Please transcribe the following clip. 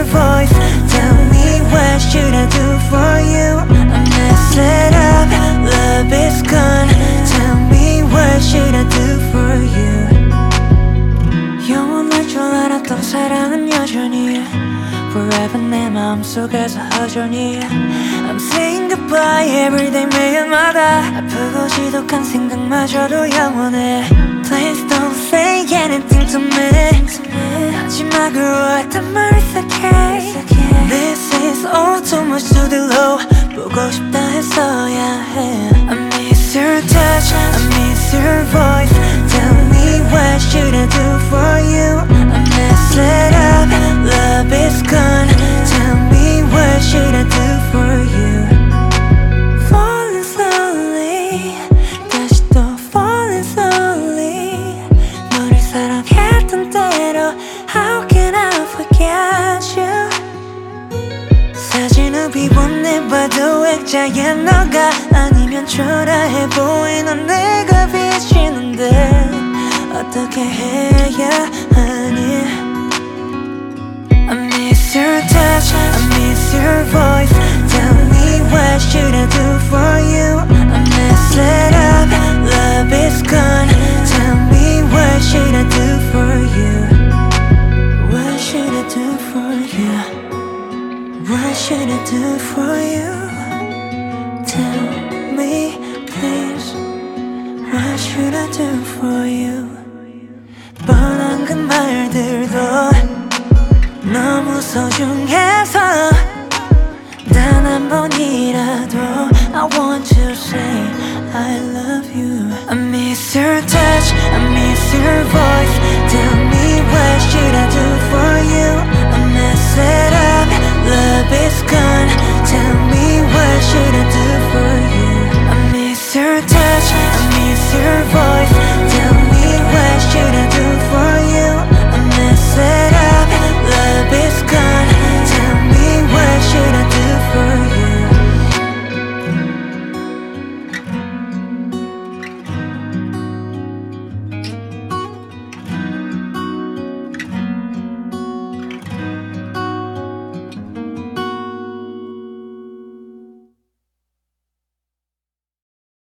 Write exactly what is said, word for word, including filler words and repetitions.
your voice. Tell me what should I do for you. I mess it up, love is gone. Tell me what should I do for you. 영원할 줄 알았던 사랑은 여전히 Forever 내 마음속에서 허전히 I'm saying goodbye everyday 매일마다 아프고 지독한 생각마저도 영원해 Please don't say anything to me 마지막으로 했던 말 is okay This is all too much to the low 보고 싶다 했어야 해 I miss your touch, I miss your voice Tell me what should I do for you I mess it up, love is gone Tell me what should I do for you Falling slowly 다시 또 falling slowly 너를 사랑했던 대로 How can I forget you 사진을 비본내봐도 액자에 너가 아니면 초라해 보이는 내가 비치는데 어떻게 해야 하니 I miss your touch, I miss your voice Tell me what should I do for you I mess it up, love is gone Tell me what should I do for you What should I do for you What should I do for you Tell me please What should I do for you 뻔한 그 말들도 너무 소중해서 단 한 번이라도 I want to say I love you I miss your touch, I miss your voice Tell